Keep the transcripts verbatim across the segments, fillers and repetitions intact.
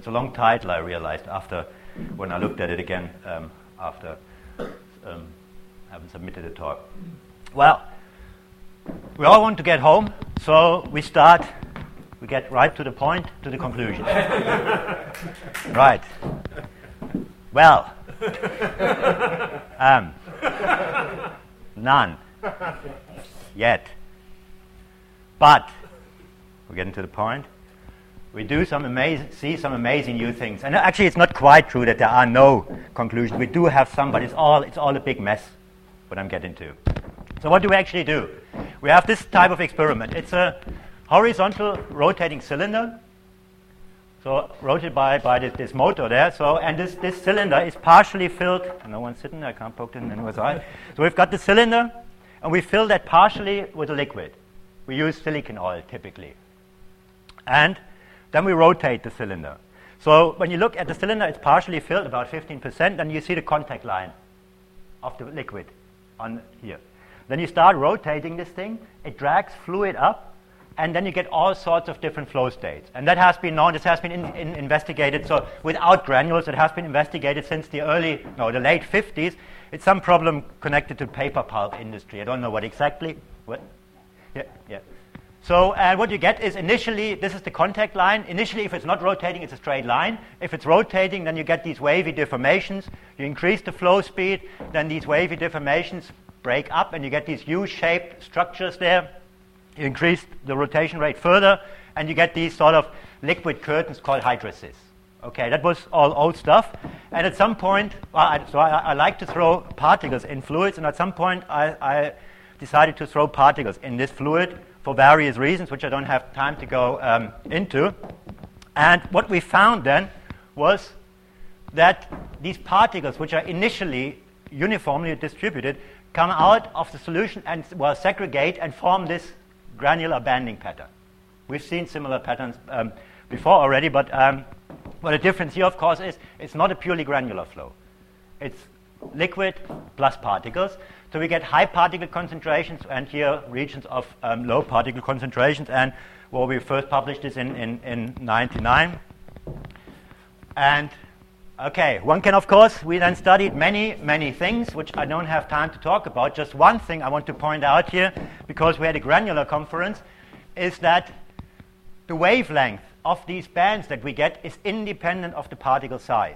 It's a long title, I realized, after when I looked at it again, um, after um, having submitted a talk. Well, we all want to get home, so we start, we get right to the point, to the conclusion. Right. Well, um, none yet. But we're getting to the point. We do some amazing, see some amazing new things, and actually, it's not quite true that there are no conclusions. We do have some, but it's all it's all a big mess. What I'm getting to. So, what do we actually do? We have this type of experiment. It's a horizontal rotating cylinder. So rotated by, by this, this motor there. So and this, this cylinder is partially filled. No one's sitting there, I can't poke it in anyone's eye. So we've got the cylinder, and we fill that partially with a liquid. We use silicon oil typically. And then we rotate the cylinder. So when you look at the cylinder, it's partially filled, about fifteen percent, and you see the contact line of the liquid on here. Then you start rotating this thing, it drags fluid up, and then you get all sorts of different flow states. And that has been known, this has been in, in investigated, so without granules, it has been investigated since the early, no, the late fifties. It's some problem connected to paper pulp industry. I don't know what exactly. What? Yeah, yeah. So uh, what you get is initially, this is the contact line. Initially, if it's not rotating, it's a straight line. If it's rotating, then you get these wavy deformations. You increase the flow speed, then these wavy deformations break up, and you get these U-shaped structures there. You increase the rotation rate further, and you get these sort of liquid curtains called hydrosis. Okay, that was all old stuff. And at some point, well, I, so I, I like to throw particles in fluids, and at some point I, I decided to throw particles in this fluid for various reasons, which I don't have time to go um, into. And what we found then was that these particles, which are initially uniformly distributed, come out of the solution and well segregate and form this granular banding pattern. We've seen similar patterns um, before already, but um, well, the difference here, of course, is it's not a purely granular flow. It's liquid plus particles. So we get high particle concentrations, and here regions of um, low particle concentrations. And well, we first published this in in, in ninety-nine. And okay, one can, of course, we then studied many, many things, which I don't have time to talk about. Just one thing I want to point out here, because we had a granular conference, is that the wavelength of these bands that we get is independent of the particle size.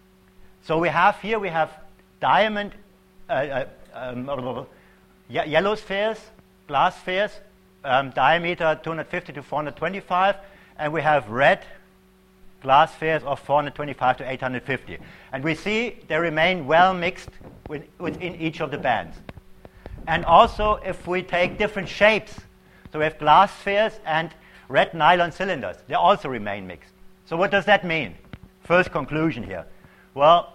So we have here, we have diamond, uh, uh, um, ye- yellow spheres, glass spheres, um, diameter two hundred fifty to four hundred twenty-five, and we have red glass spheres of four hundred twenty-five to eight hundred fifty. And we see they remain well mixed with, within each of the bands. And also, if we take different shapes, so we have glass spheres and red nylon cylinders, they also remain mixed. So what does that mean? First conclusion here. Well,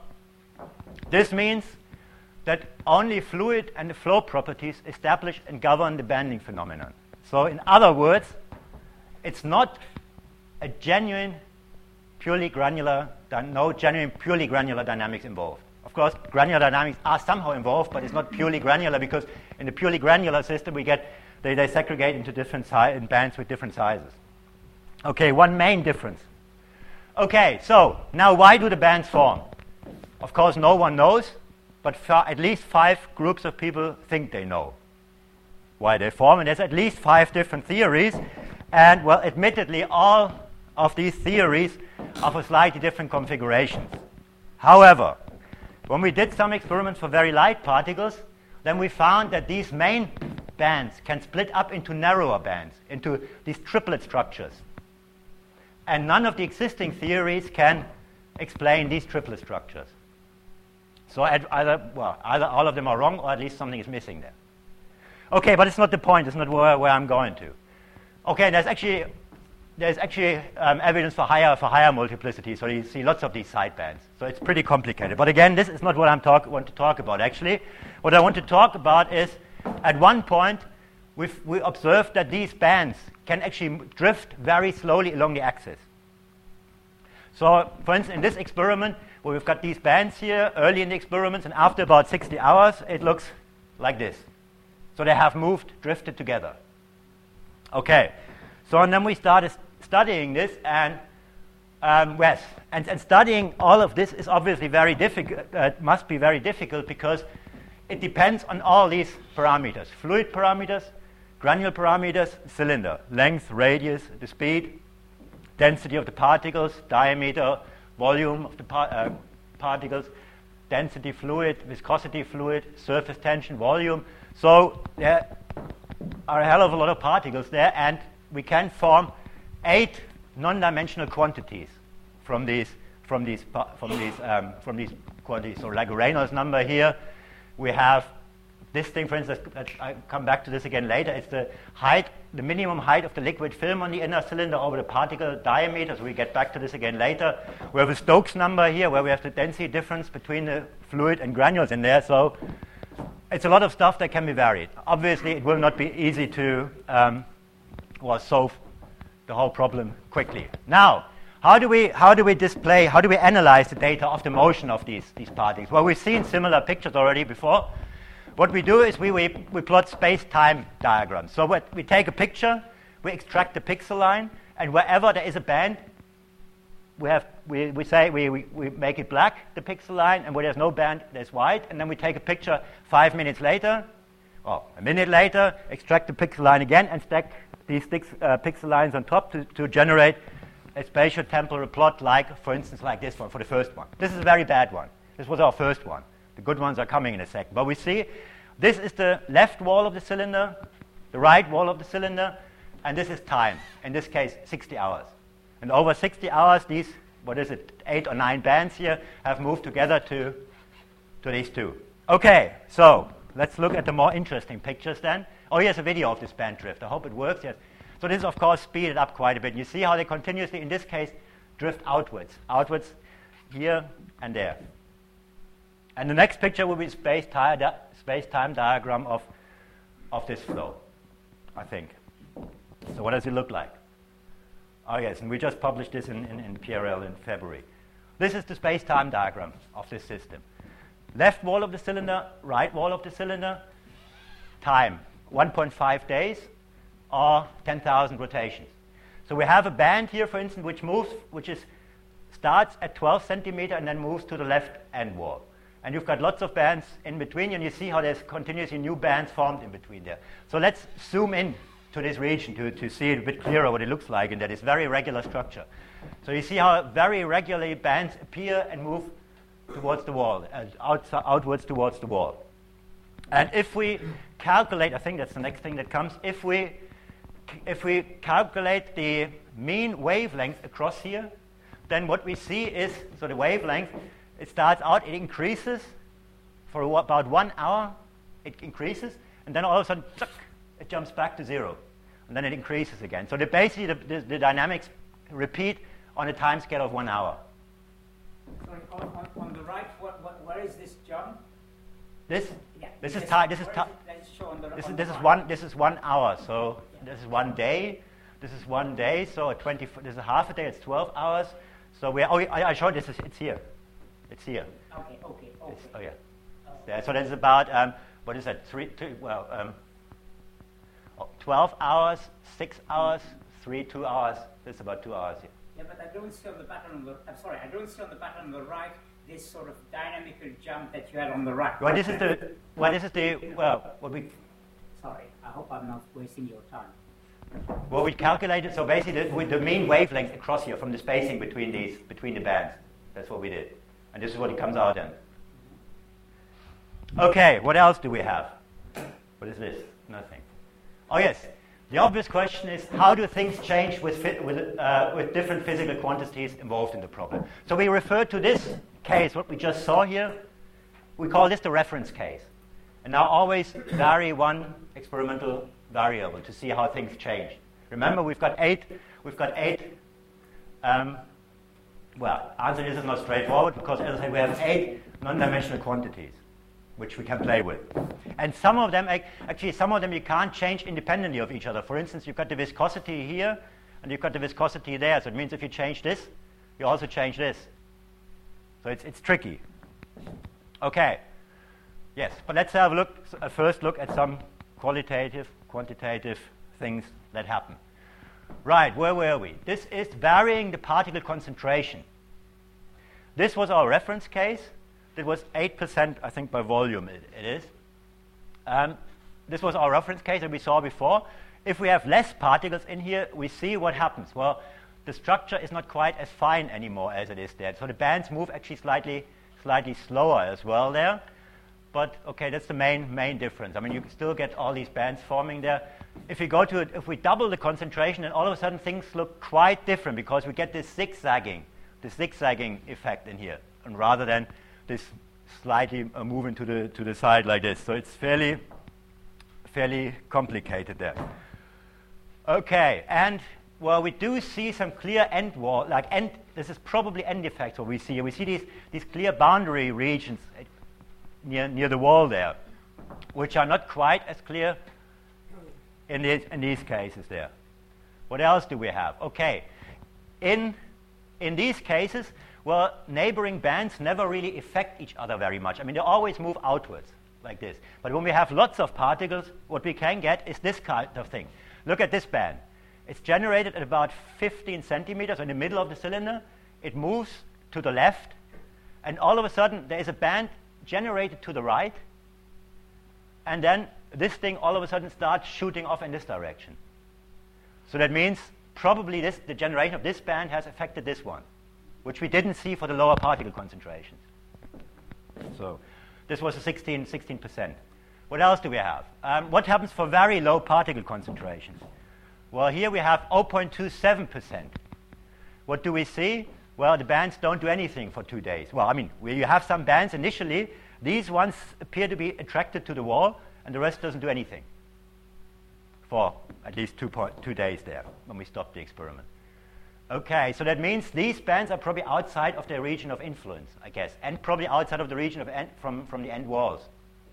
this means that only fluid and the flow properties establish and govern the banding phenomenon. So in other words, it's not a genuine purely granular, no genuine purely granular dynamics involved. Of course, granular dynamics are somehow involved, but it's not purely granular, because in the purely granular system we get, they, they segregate into different si- in bands with different sizes. Okay, one main difference. Okay, so now why do the bands form? Of course, no one knows, but fa- at least five groups of people think they know why they form, and there's at least five different theories, and well, admittedly, all of these theories are for slightly different configurations. However, when we did some experiments for very light particles, then we found that these main bands can split up into narrower bands, into these triplet structures. And none of the existing theories can explain these triplet structures. So either, well, either all of them are wrong, or at least something is missing there. Okay, but it's not the point. It's not where, where I'm going to. Okay, there's actually there's actually um, evidence for higher for higher multiplicity. So you see lots of these side bands. So it's pretty complicated. But again, this is not what I talk want to talk about. Actually, what I want to talk about is, at one point, we've, we observed that these bands can actually drift very slowly along the axis. So, for instance, in this experiment, where we've got these bands here early in the experiments, and after about sixty hours, it looks like this. So they have moved, drifted together. Okay, so and then we started studying this, and Um, yes, and, and studying all of this is obviously very difficult, uh, must be very difficult because it depends on all these parameters: fluid parameters, granule parameters, cylinder, length, radius, the speed, density of the particles, diameter, volume of the par- uh, particles, density fluid, viscosity fluid, surface tension, volume. So there are a hell of a lot of particles there, and we can form eight non-dimensional quantities from these from these from these um, from these quantities. So like a Reynolds number here, we have this thing, for instance. I'll come back to this again later. It's the height, the minimum height of the liquid film on the inner cylinder over the particle diameter. So we get back to this again later. We have a Stokes number here, where we have the density difference between the fluid and granules in there. So it's a lot of stuff that can be varied. Obviously, it will not be easy to um, well, solve the whole problem quickly. Now, how do we how do we display, how do we analyze the data of the motion of these, these particles? Well, we've seen similar pictures already before. What we do is we, we, we plot space-time diagrams. So what, we take a picture, we extract the pixel line, and wherever there is a band, we have we, we say we, we, we make it black, the pixel line, and where there's no band, there's white, and then we take a picture five minutes later, or a minute later, extract the pixel line again, and stack these six uh, pixel lines on top to, to generate a spatio-temporal plot, like, for instance, like this one, for the first one. This is a very bad one. This was our first one. The good ones are coming in a second. But we see this is the left wall of the cylinder, the right wall of the cylinder, and this is time. In this case, sixty hours. And over sixty hours, these, what is it, eight or nine bands here, have moved together to, to these two. Okay, so let's look at the more interesting pictures then. Oh, here's a video of this band drift. I hope it works. Yes. So this is, of course, speeded up quite a bit. You see how they continuously, in this case, drift outwards. Outwards here and there. And the next picture will be a space-time di- space-time diagram of, of this flow, I think. So what does it look like? Oh, yes, and we just published this in, in, in P R L in February. This is the space-time diagram of this system. Left wall of the cylinder, right wall of the cylinder, time, one point five days or ten thousand rotations. So we have a band here, for instance, which moves, which is starts at twelve centimeter and then moves to the left end wall. And you've got lots of bands in between, and you see how there's continuously new bands formed in between there. So let's zoom in to this region to, to see it a bit clearer what it looks like in that it's very regular structure. So you see how very regularly bands appear and move towards the wall, uh, out, outwards towards the wall. And if we calculate, I think that's the next thing that comes, if we if we calculate the mean wavelength across here, then what we see is, so the wavelength, it starts out, it increases for about one hour, it increases, and then all of a sudden, tsk, it jumps back to zero, and then it increases again. So the, basically the, the, the dynamics repeat on a time scale of one hour. Sorry, on, on, on the right, what, what, where is this jump? This, yeah, this is time. This is time. This is this is one. This is one hour. So yeah. This is one day. This is one day. So a twenty. This is a half a day. It's twelve hours. So we. Oh, I, I showed this. Is, it's here. It's here. Okay. Okay. Okay. It's, oh yeah. Oh. Yeah. So that's about um, what is that? Three. Two, well, um, oh, twelve hours, six hours, three, two hours. That's about two hours. Yeah. Yeah, but I don't see on the pattern on the. I'm sorry. I don't see on the pattern on the right this sort of dynamical jump that you had on the right. Well, this is the. Well, this is the. Well, what we. Sorry, I hope I'm not wasting your time. Well, we calculated. So basically, the, with the mean wavelength across here from the spacing between these between the bands. That's what we did, and this is what it comes out in. Okay, what else do we have? What is this? Nothing. Oh yes. The obvious question is, how do things change with, fi- with, uh, with different physical quantities involved in the problem? So we refer to this case, what we just saw here, we call this the reference case. And now always vary one experimental variable to see how things change. Remember, we've got eight, we've got eight, um, well, answer this is not straightforward because, as I said, we have eight non-dimensional quantities which we can play with. And some of them, actually some of them you can't change independently of each other. For instance, you've got the viscosity here, and you've got the viscosity there. So it means if you change this, you also change this. So it's, it's tricky. Okay. Yes, but let's have a look, a first look at some qualitative, quantitative things that happen. Right, where were we? This is varying the particle concentration. This was our reference case. It was eight percent, I think, by volume it, it is. Um, this was our reference case that we saw before. If we have less particles in here, we see what happens. Well, the structure is not quite as fine anymore as it is there. So the bands move actually slightly, slightly slower as well there. But okay, that's the main main difference. I mean, you can still get all these bands forming there. If we go to it, if we double the concentration, then all of a sudden things look quite different because we get this zigzagging, this zigzagging effect in here, and rather than this slightly uh, moving to the to the side like this. So it's fairly fairly complicated there. Okay, and well, we do see some clear end wall, like end. This is probably end effects. What we see, we see these these clear boundary regions near near the wall there, which are not quite as clear in these in these cases there. What else do we have? Okay, in in these cases, well, neighboring bands never really affect each other very much. I mean, they always move outwards like this. But when we have lots of particles, what we can get is this kind of thing. Look at this band. It's generated at about fifteen centimeters in the middle of the cylinder. It moves to the left, and all of a sudden there is a band generated to the right, and then this thing all of a sudden starts shooting off in this direction. So that means probably this, the generation of this band has affected this one, which we didn't see for the lower particle concentrations. So this was a sixteen percent. What else do we have? Um, what happens for very low particle concentrations? Well, here we have zero point two seven percent. What do we see? Well, the bands don't do anything for two days. Well, I mean, where you have some bands initially, these ones appear to be attracted to the wall, and the rest doesn't do anything for at least two, point, two days there when we stop the experiment. Okay, so that means these bands are probably outside of their region of influence, I guess, and probably outside of the region of end, from, from the end walls.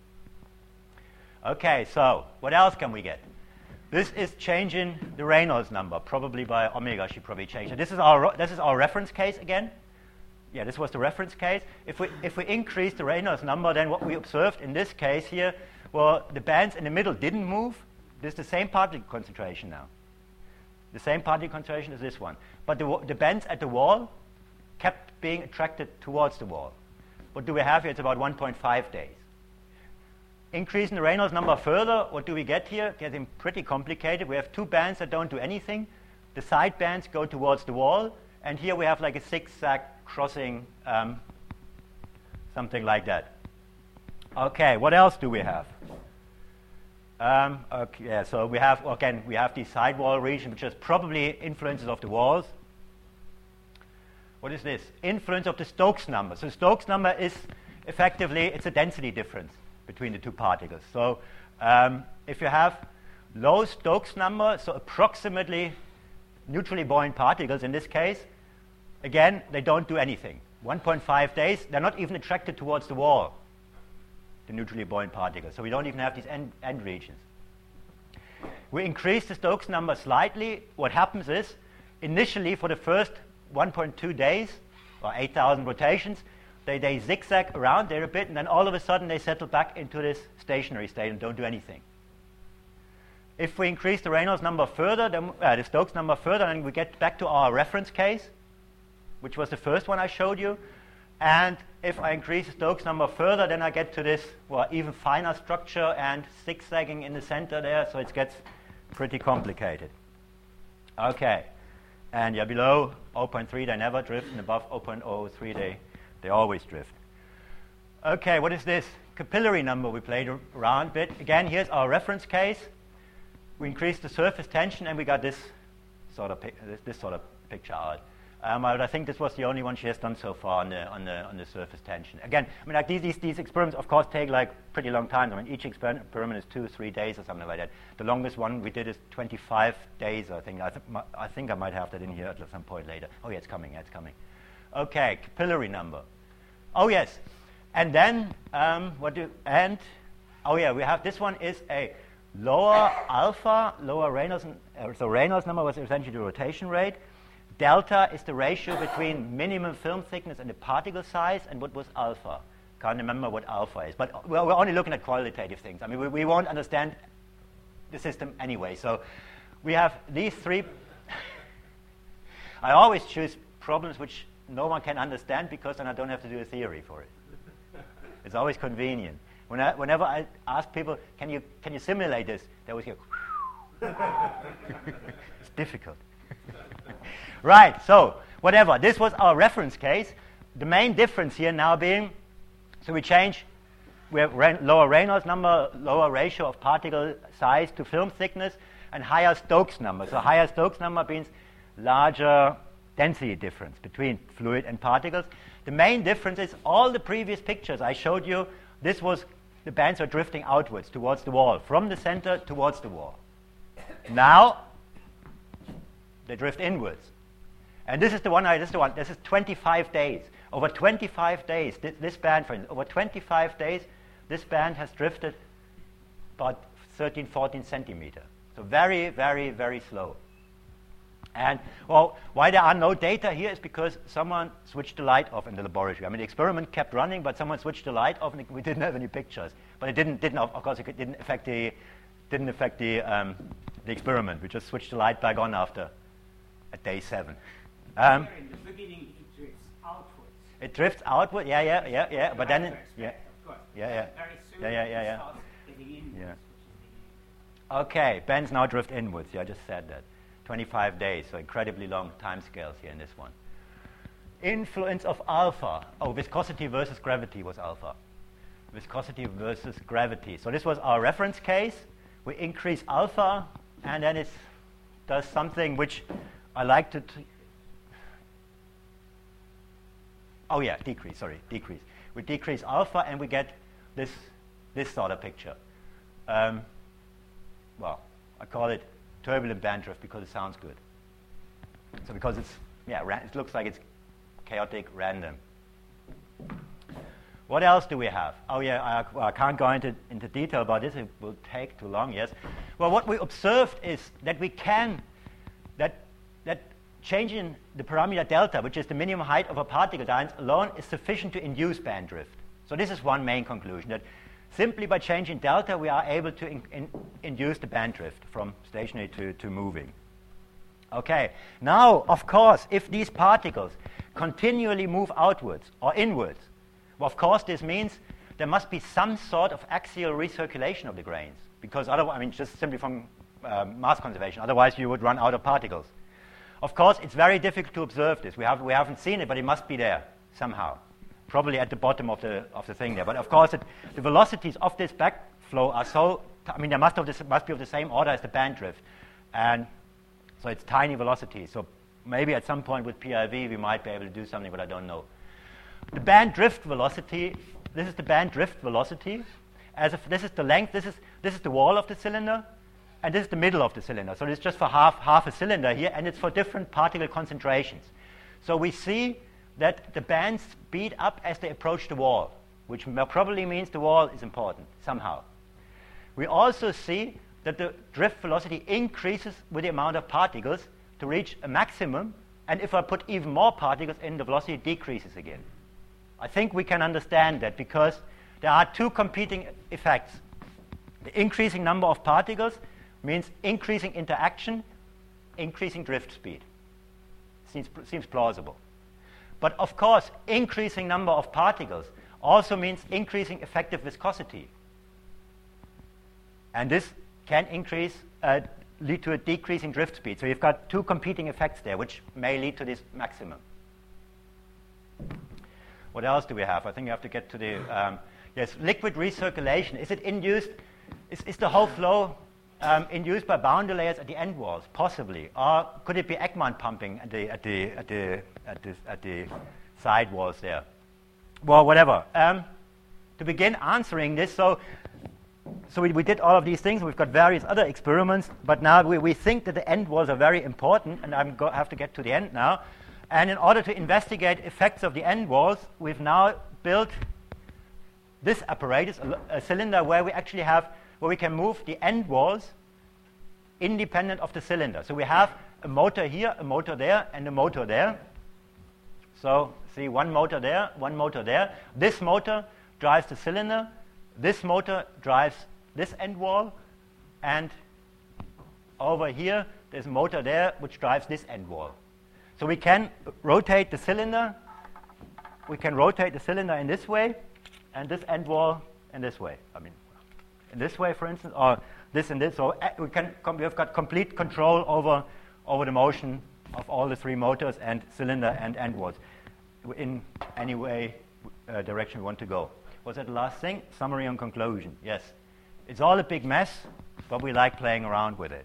Okay, so what else can we get? This is changing the Reynolds number, probably by omega. She probably changed it. This is our this is our reference case again. Yeah, this was the reference case. If we if we increase the Reynolds number, then what we observed in this case here, well, the bands in the middle didn't move. This is the same particle concentration now. The same particle concentration as this one, but the the bands at the wall kept being attracted towards the wall. What do we have here? It's about one point five days. Increasing the Reynolds number further, what do we get here? Getting pretty complicated. We have two bands that don't do anything. The side bands go towards the wall, and here we have like a zigzag crossing, um, something like that. Okay, what else do we have? Um, okay, yeah, so we have, again, we have the sidewall region, which is probably influences of the walls. What is this? Influence of the Stokes number. So Stokes number is effectively, it's a density difference between the two particles. So um, if you have low Stokes number, so approximately neutrally buoyant particles in this case, again, they don't do anything. one point five days, they're not even attracted towards the wall, the neutrally buoyant particles. So we don't even have these end, end regions. We increase the Stokes number slightly. What happens is, initially for the first one point two days, or eight thousand rotations, They, they zigzag around there a bit, and then all of a sudden they settle back into this stationary state and don't do anything. If we increase the Reynolds number further, then, uh, the Stokes number further, and we get back to our reference case, which was the first one I showed you. And if I increase the Stokes number further, then I get to this, well, even finer structure and zigzagging in the center there, so it gets pretty complicated. Okay, and yeah, below zero point three they never drift, and above zero point zero three they They always drift. Okay, what is this? Capillary number we played around a bit. Again, here's our reference case. We increased the surface tension, and we got this sort of pic- this, this sort of picture out. Um, I think this was the only one she has done so far on the on the on the surface tension. Again, I mean, like these these, these experiments, of course, take like pretty long time. I mean, each experiment is two, three days or something like that. The longest one we did is twenty-five days, I think. I, th- I think I might have that in here at some point later. Oh yeah, it's coming. Yeah, it's coming. Okay, capillary number. Oh yes, and then um, what do and oh yeah, we have this one is a lower alpha, lower Reynolds. Uh, so Reynolds number was essentially the rotation rate. Delta is the ratio between minimum film thickness and the particle size, and what was alpha? Can't remember what alpha is, but we're, we're only looking at qualitative things. I mean, we, we won't understand the system anyway. So we have these three I always choose problems which no one can understand because then I don't have to do a theory for it. It's always convenient. When I, whenever I ask people, can you, can you simulate this? They always go, it's difficult. Right, so whatever. This was our reference case. The main difference here now being, so we change, we have Re- lower Reynolds number, lower ratio of particle size to film thickness, and higher Stokes number. So higher Stokes number means larger density difference between fluid and particles. The main difference is all the previous pictures I showed you, this was, the bands are drifting outwards towards the wall, from the center towards the wall. Now, they drift inwards. And this is the one, I, this is the one, this is twenty-five days. Over twenty-five days, this, this band, for instance, over twenty-five days, this band has drifted about thirteen, fourteen centimeter. So very, very, very slow. And, well, why there are no data here is because someone switched the light off in the laboratory. I mean, the experiment kept running, but someone switched the light off, and we didn't have any pictures. But it didn't, didn't of course, it didn't affect the, didn't affect the, um, the experiment. We just switched the light back on after at day seven. Um, in the beginning, it drifts outwards. It drifts outward, yeah, yeah, yeah, yeah. But then, it, yeah, of course. yeah, yeah, Very soon yeah, yeah, yeah, yeah. it starts getting inwards, Yeah. which is the Okay, bands now drift inwards. Yeah, I just said that. twenty-five days, so incredibly long time scales here in this one. Influence of alpha. Oh, viscosity versus gravity was alpha. Viscosity versus gravity. So this was our reference case. We increase alpha, and then it does something which I like to... T- oh yeah, decrease, sorry, decrease. We decrease alpha, and we get this, this sort of picture. Um, well, I call it turbulent band drift because it sounds good. So because it's, yeah, ra- it looks like it's chaotic, random. What else do we have? Oh yeah, I, well, I can't go into, into detail about this. It will take too long, yes. Well, what we observed is that we can, that, that changing the parameter delta, which is the minimum height of a particle lines alone, is sufficient to induce band drift. So this is one main conclusion, that simply by changing delta, we are able to in, in, induce the band drift from stationary to, to moving. Okay, now, of course, if these particles continually move outwards or inwards, well, of course, this means there must be some sort of axial recirculation of the grains, because otherwise, I mean, just simply from um, mass conservation, otherwise you would run out of particles. Of course, it's very difficult to observe this. We, have, we haven't seen it, but it must be there somehow. Probably at the bottom of the of the thing there. But of course, it, the velocities of this backflow are so, t- I mean, they must, have this, must be of the same order as the band drift. And so it's tiny velocities. So maybe at some point with P I V, we might be able to do something, but I don't know. The band drift velocity, this is the band drift velocity. As if this is the length, this is, this is the wall of the cylinder, and this is the middle of the cylinder. So it's just for half, half a cylinder here, and it's for different particle concentrations. So we see that the bands speed up as they approach the wall, which probably means the wall is important somehow. We also see that the drift velocity increases with the amount of particles to reach a maximum, and if I put even more particles in, the velocity decreases again. I think we can understand that because there are two competing effects. The increasing number of particles means increasing interaction, increasing drift speed. Seems, seems plausible. But of course, increasing number of particles also means increasing effective viscosity. And this can increase, uh, lead to a decreasing drift speed. So you've got two competing effects there, which may lead to this maximum. What else do we have? I think we have to get to the, um, yes, liquid recirculation. Is it induced, is, is the whole flow um, induced by boundary layers at the end walls? Possibly. Or could it be Ekman pumping at the, at the, at the, at the, at the side walls there? Well, whatever. Um, to begin answering this, so so we, we did all of these things. We've got various other experiments, but now we, we think that the end walls are very important, and I go, have to get to the end now. And in order to investigate effects of the end walls, we've now built this apparatus, a, a cylinder where we actually have, where we can move the end walls independent of the cylinder. So we have a motor here, a motor there, and a motor there. So see, one motor there, one motor there. This motor drives the cylinder. This motor drives this end wall. And over here, there's a motor there which drives this end wall. So we can rotate the cylinder. We can rotate the cylinder in this way, and this end wall in this way. I mean, in this way, for instance, or this and this. So uh, we can com- we have got complete control over over the motion of all the three motors and cylinder and end walls in any way uh, direction we want to go. Was that the last thing? Summary and conclusion. Yes, it's all a big mess, but we like playing around with it.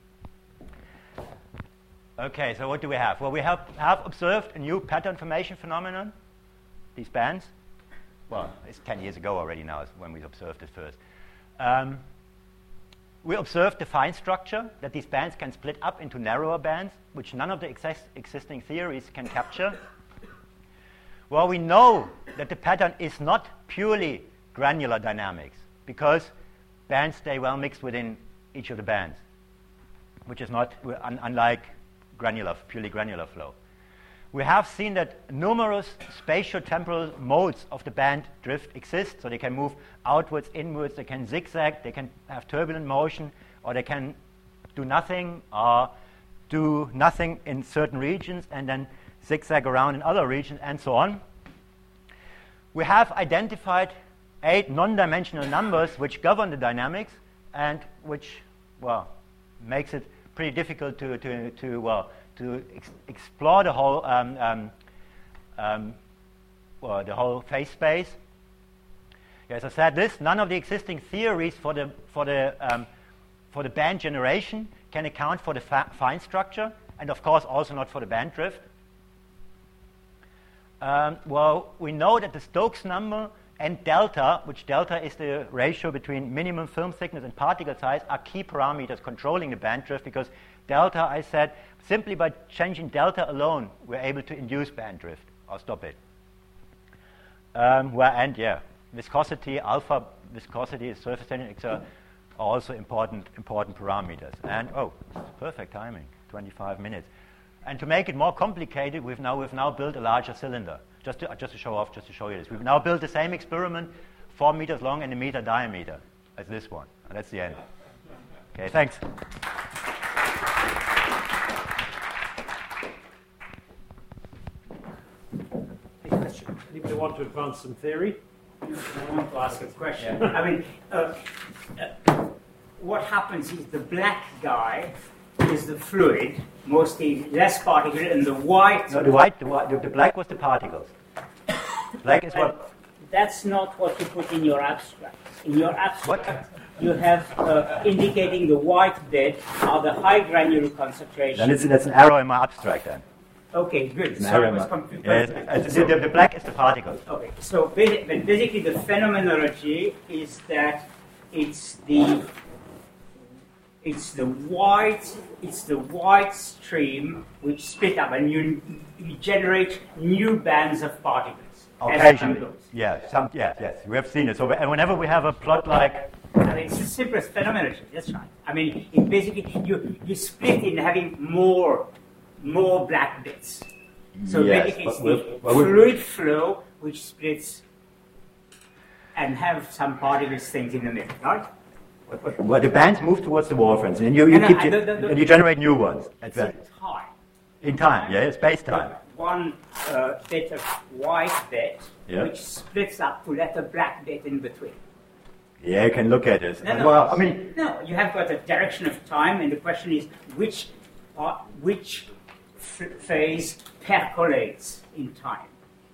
Okay, so what do we have? Well, we have, have observed a new pattern formation phenomenon, these bands. Well, it's ten years ago already now when we observed it first. Um, we observed the fine structure, that these bands can split up into narrower bands, which none of the exist- existing theories can capture. Well, we know that the pattern is not purely granular dynamics, because bands stay well mixed within each of the bands, which is not, un- unlike granular, purely granular flow. We have seen that numerous spatio-temporal modes of the band drift exist, so they can move outwards, inwards, they can zigzag, they can have turbulent motion, or they can do nothing, or do nothing in certain regions, and then zigzag around in other regions, and so on. We have identified eight non-dimensional numbers which govern the dynamics, and which, well, makes it pretty difficult to, to, to well, to ex- explore the whole, um, um, um, well, the whole phase space. Yeah, as I said, this none of the existing theories for the for the um, for the band generation can account for the fa- fine structure, and of course also not for the band drift. Um, well, we know that the Stokes number and delta, which delta is the ratio between minimum film thickness and particle size, are key parameters controlling the band drift, because delta, I said, simply by changing delta alone, we're able to induce band drift or stop it. Um, well, and yeah, viscosity, alpha viscosity, surface tension, et cetera, are also important important parameters. And oh, perfect timing, twenty-five minutes. And to make it more complicated, we've now we've now built a larger cylinder. Just to, uh, just to show off, just to show you this. We've now built the same experiment, four meters long and a meter diameter, as this one. And that's the end. Okay, thanks. Anybody want to advance some theory? I want to ask a question. Yeah. I mean, uh, uh, what happens is the black guy is the fluid, mostly less particle, and the white... No, the white, the, white, the, the black was the particles. Black is what... That's not what you put in your abstract. In your abstract, what? You have uh, indicating the white bed are the high granular concentration. Then it's, that's an error in my abstract then. Okay, good. It's an so error I was in my, confused. yes, the, the, the black is the particles. Okay, so basically, basically the phenomenology is that it's the it's the white it's the white stream which split up, and you, you generate new bands of particles. Occasionally, yeah, some, yes, yes, we have seen it. So whenever we have a plot like, I mean, it's the simplest phenomenology. That's right. I mean, it basically you you split in having more more black bits. So yes, basically, it's we'll, the well, we'll, fluid flow which splits and have some particles things in the middle, right? Well, the bands move towards the wall, for instance, and you, you no, keep no, ge- the, the, the, and you generate new ones. It's in time. In time, yeah, space time. One uh, bit of white bit yeah. which splits up to let a black bit in between. Yeah, you can look at it. No, no, well, I mean, no, you have got a direction of time, and the question is which uh, which f- phase percolates in time.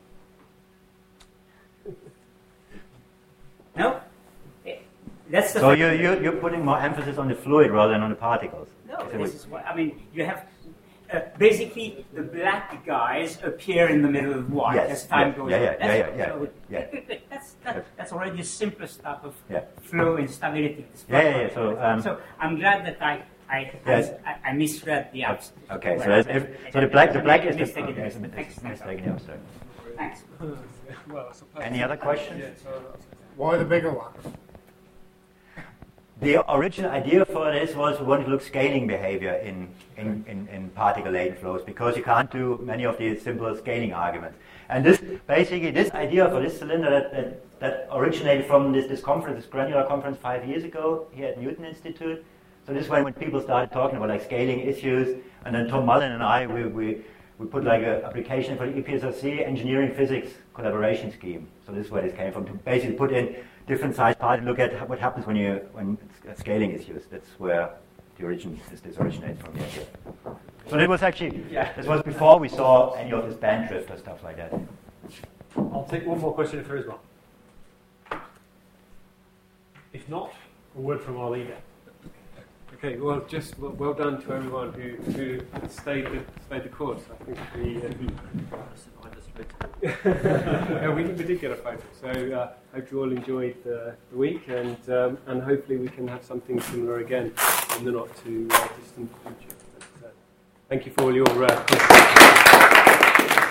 No. That's the so you you you're putting more emphasis on the fluid rather than on the particles. No, this is what I mean. You have uh, basically the black guys appear in the middle of white yes, as time yes, goes yeah, on. yeah, That's yeah, yeah, so yeah, yeah. That's that, that's already the simplest type of yeah. flow and stability. Yeah, yeah, yeah. So, um, so I'm glad that I I, yes. I, I misread the abstract. Okay, so, if, so the black the black is the mistake in okay, so it's a mistake in the abstract. Thanks. Well, Any other questions? why the bigger one? The original idea for this was we wanted to look scaling behavior in, in, in, in particle-laden flows, because you can't do many of these simple scaling arguments. And this basically, this idea for this cylinder that, that, that originated from this, this conference, this granular conference five years ago here at Newton Institute. So this is when, when people started talking about like scaling issues, and then Tom Mullen and I, we, we, we put like an application for the E P S R C engineering physics collaboration scheme. So this is where this came from, to basically put in different size parts and look at what happens when you when scaling is used. That's where the origin this, this originates from. Yeah. So it was actually yeah, this was before we saw any of this band drift or stuff like that. I'll take one more question if there is one. If not, a word from our leader. Okay, well, just well, well done to everyone who, who stayed the stayed the course. I think we uh, yeah, we, we did get a photo. So uh, hope you all enjoyed the, the week, and um, and hopefully we can have something similar again in the not too uh, distant future. But, uh, thank you for all your uh, contributions.